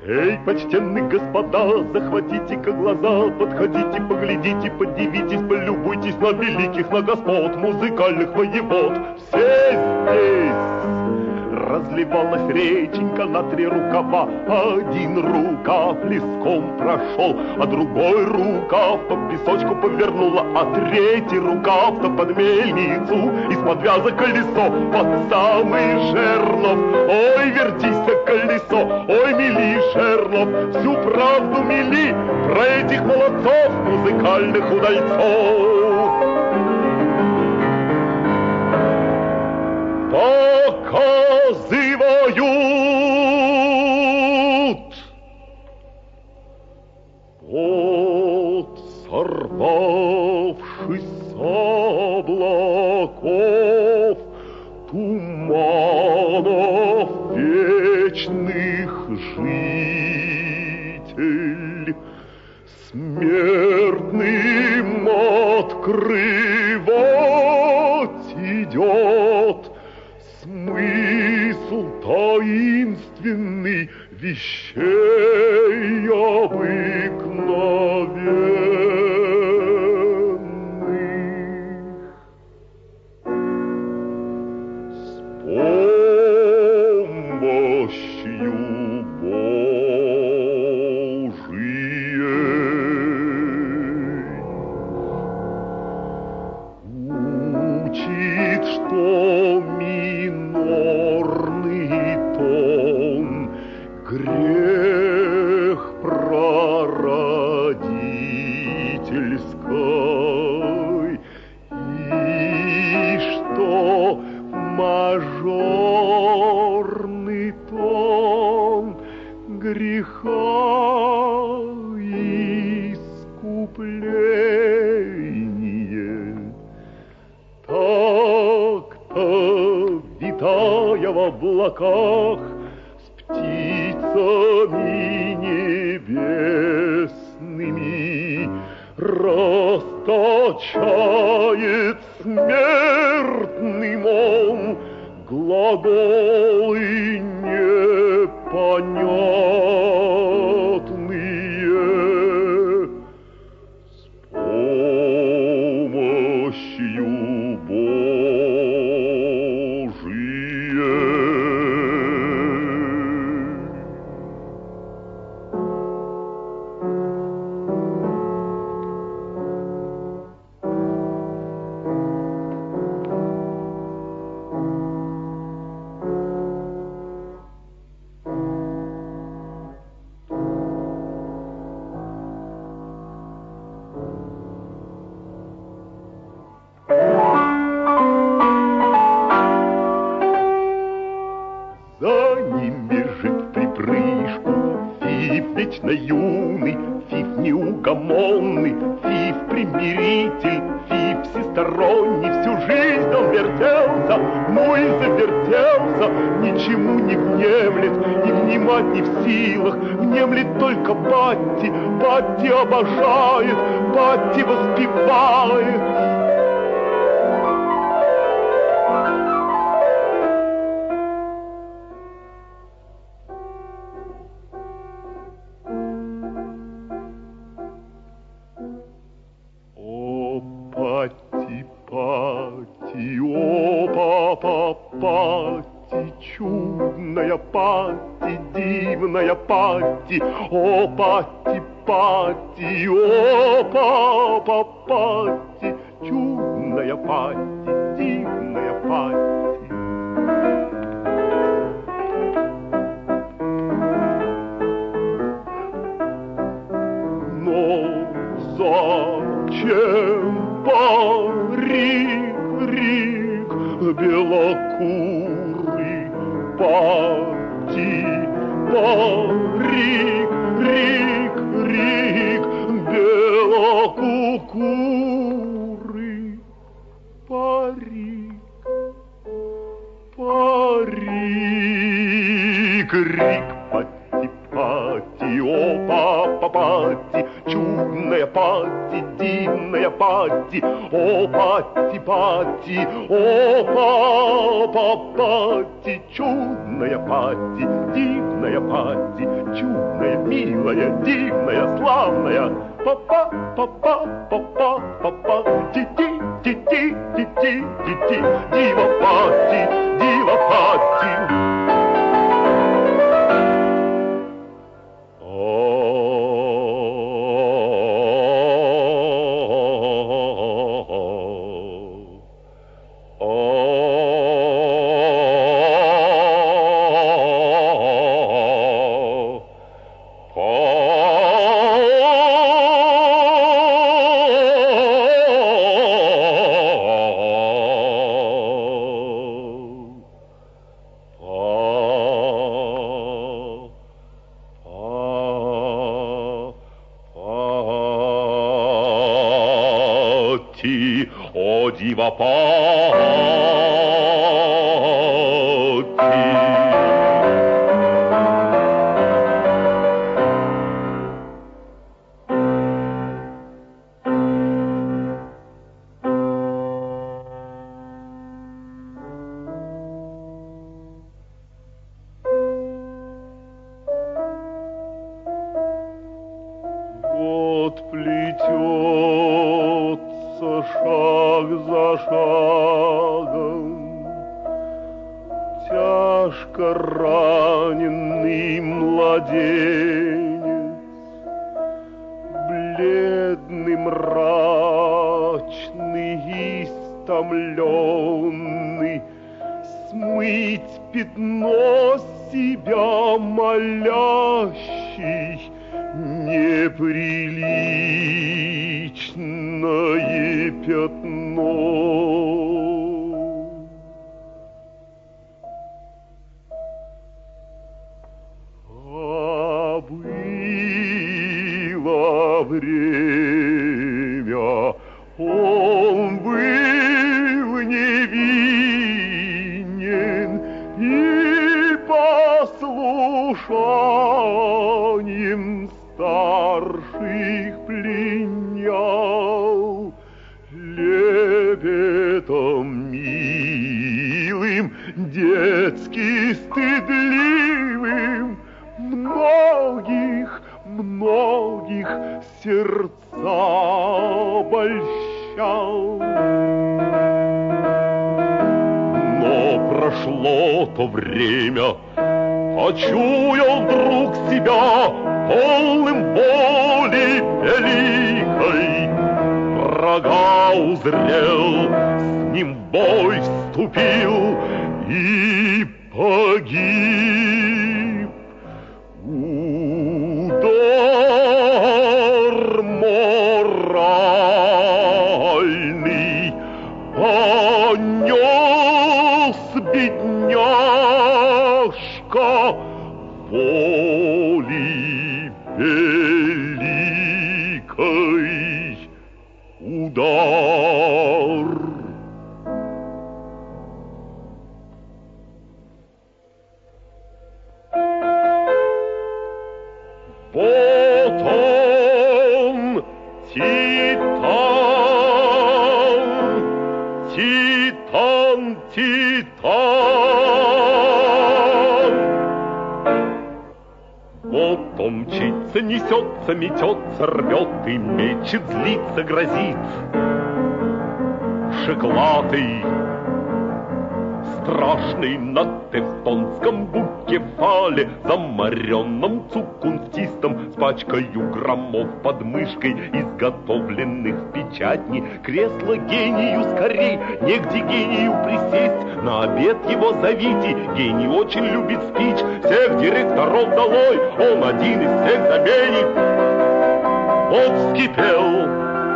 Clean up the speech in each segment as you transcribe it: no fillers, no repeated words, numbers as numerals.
Эй, почтенные господа, захватите-ка глаза, подходите, поглядите, подивитесь, полюбуйтесь на великих, на господ, музыкальных воевод. Все здесь! Разливалась реченька на 3 рукава. Один рукав леском прошел, а другой рукав по песочку повернула, а 3-й рукав-то под мельницу, из-под вяза колесо под самый жернов. Ой, вертися, колесо, ой, мели, жернов, всю правду мели про этих молодцов, музыкальных удальцов. Показывают вот сорвавшись с облаков туманов вечных житель смертным открывать идет смысл таинственный вещей обыкновенных. С помощью Божией учит, что минорный тон грех прародительской, и что мажорный тон греха искупление. Так-то, витая в облаках, с птицами небесными, расточает смертным он глаголы непонятные. С помощью за ним бежит в припрыжку Фиф вечно юный, Фиф неугомонный, Фиф примиритель, Фиф всесторонний. Всю жизнь он вертелся, ну и завертелся, ничему не внемлет, не внимать не в силах, внемлет только Патти. Патти обожает, Патти воспевает. Патти, Патти, о, папа, Патти, чудная Патти, дивная Патти, о, Патти, Патти, о, папа, Патти, чудная Патти, дивная Патти. Но зачем парик, рик, белокурый Патти, парик, рик, рик, белокурый парик, парик, рик, Патти, Патти, о, папа, Патти, чудная Патти, дивная Патти, о, Патти, Патти, о, Патти, чудная Патти, дивная Патти, чудная, милая, дивная, славная. Папа, папа, папа, папа, ти-ти, ти-ти, ти-ти, ти-ти, дива Патти, дива Патти. О, дива Патти. Вот плетется шаг за шагом тяжко раненый младенец, бледный, мрачный, истомленный, смыть пятно себя молящий, неприличное пятно. А было время, он был невинен и послушанием старших пленял, лепетом милым, детски стыдливым, многих сердца обольщал. Но прошло то время, почуял вдруг себя полным боли великой. Врага узрел, с ним в бой вступил и погиб. Удар моральный понес бедняжка воли великой. Удар. Вот он, Титан, Титан, Титан. Вот он мчится, несется, метется, рвет и мечет, злится, грозит. Шеклатый, страшный на тевтонском букефале, замаренном цукунстистом, с пачкою громов под мышкой, изготовленных в печатни. Кресло гению скорей, негде гению присесть, на обед его зовите, гений очень любит спич. Всех директоров долой, он один из всех заменит. Вот вскипел.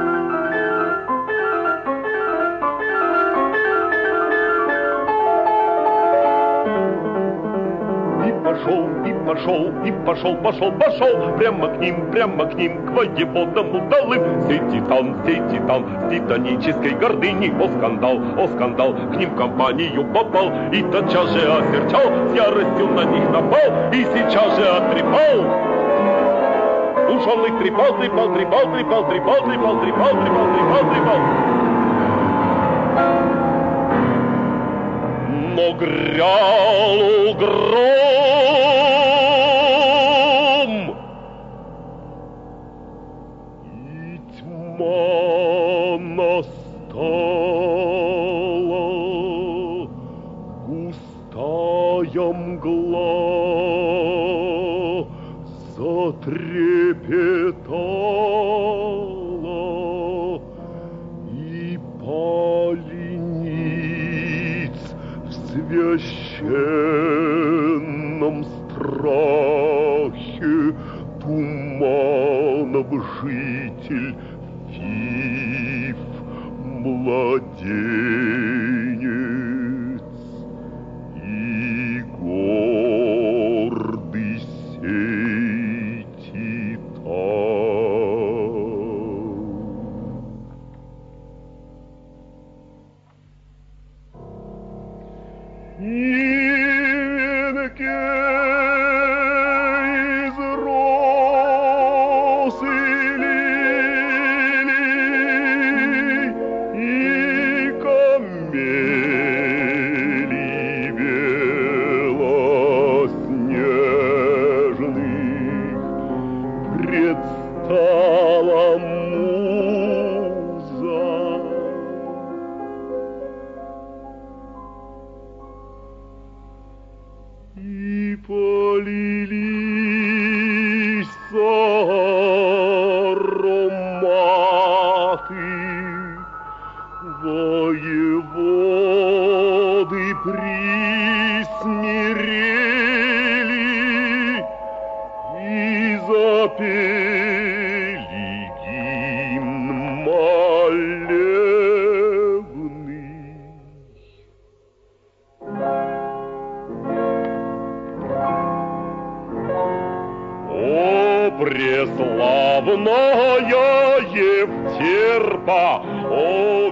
Пошел, прямо к ним, к воеводам удалым. Сей титан, с титанической гордыней, о скандал, к ним в компанию попал, и тотчас же осерчал, с яростью на них напал, и сейчас же оттрепал. Уж он их трепал. но грянул гром, и тьма настала, густая мгла затрепетала, и пали ниц в священном страхе туманов житель Фиф, младенец, и гордый сей Титан. И венке из роз и лилий, и камелий белоснежных предстала муза. И полились ароматы, воеводы присмирели и запели гимн молебный. О, преславная Евтерпа, о,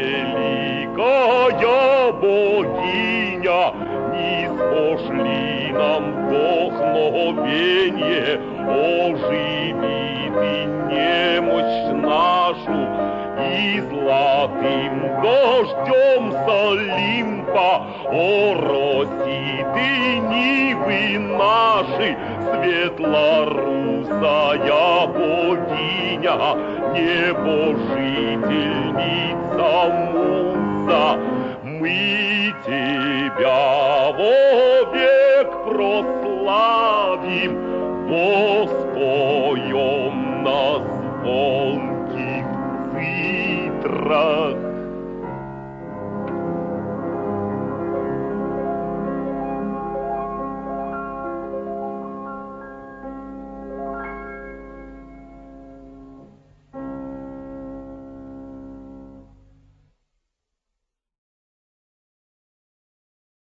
великая богиня, ниспошли нам вдохновенье, оживи ты немощь нашу, и золотым дождем с Олимпа ороси ты нивы наши, светлорусая богиня, небожительница муза. Мы тебя вовек прославим, воспоем на звонких цитрах.